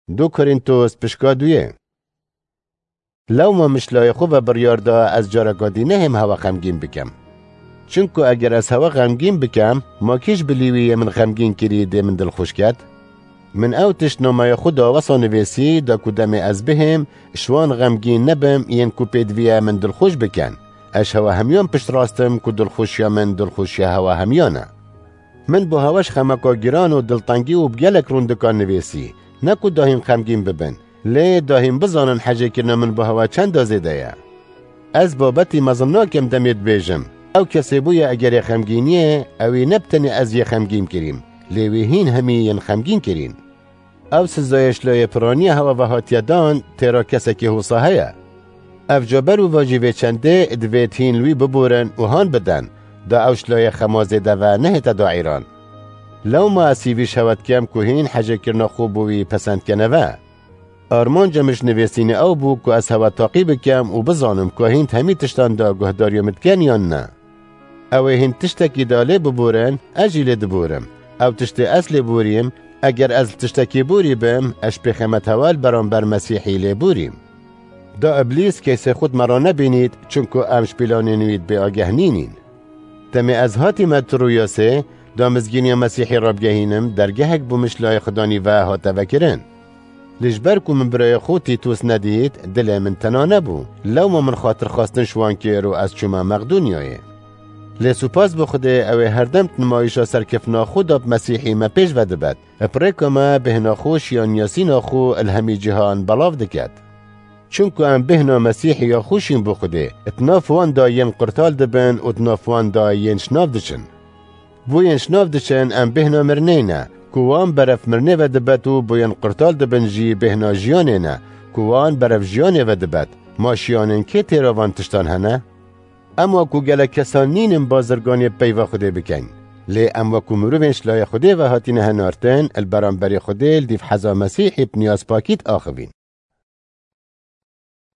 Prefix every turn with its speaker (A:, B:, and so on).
A: دو کورینتوس پشکادویه. لو ما مشلای خوب و بریاردا از جارگادی نه هم هوا غمگین بکم. چونکو اگر از هوا غمگین بکم ما کش بلیویه من غمگین کریده من دل خوش کرد. من او تشنامای خدا وصا نویسی دا کدام از بهم شوان غمگین نبم ین کو پیدویه من دل خوش بکن. اش هوا همیان پشت راستم که دل خوشیا من دل خوشیا هوا همیانه. من با هواش خمکا گیران و دلتنگی و بگلک روندکان نویسی. نکو داهیم غمگین ببن. لی داهیم بزانن حاجه کرنا من با هوا چند دازیده یا. از بابتی مظناکم دمید بیجم. او کسی بوی اگر غمگینیه اوی نبتنی از یه غمگین کریم. لیوی هین همی ین غمگین کرین. او سزایش لای پرانی هوا و هاتیدان تیرا کسی که حوصاهیه. اف جابر و واجیوه چنده ادویت هین لوی ببورن و هان بدن. دا اوش لای خمازده و نهت دا ایران. لو ما اسیویش هوت کم که هین حاجه کرنا خوب بوی پسند کنوه. آرمان جمش نویسین او بو که از هوا تاقیب کم و بزانم که هین همی تشتان دا گهداری مدکن یا نه. او هین تشتکی داله ببورن اجیل دبورم. او تشت اصل بوریم اگر از تشتکی بوری بم اش بخمت هوال برام بر مسیحی لی بوریم. دا ابلیس کیسه خود مرا نبینید چونکو امش پیلانی نوید به آگه نینین. تمی از هاتی مترویاسه دا مزگینی مسیحی را بگهینم درگهک بومش لای خدانی و هاته وکرن. لجبر کو من برای خودی توس ندید دل من تنا نبو. لو ما من خاطر خواستن شوان که رو از چوما مقدونیایه. لسوپاس بخوده اوه هردم نمایشا سرکفنا خود اب مسیحی ما پیش وده بد. اپریکا ما بهنا خوش یا نیاسینا خو الهمی جهان بلاف دکد. چونکو ام بهنا مسیحی یا خوشین بخوده اتنافوان دا ین قرطال دبن و اتنافوان دا ین شناف دچن. بو ین شناف دچن ام بهنا مرنینه. کوان برف مرنه و دبتو بو ین قرطال دبن جی بهنا جیانه نه. کوان برف جیانه و دبت. ما شیانن که تیراوان تشتان هنه؟ اما کو گله کسان نینم بازرگانی پیوا خوده بکن. لی اما کو مروینش لای خوده و هاتین هنارتن البرانبری خوده لدیف حضا مسیحی بنیاز پاکیت آخوین.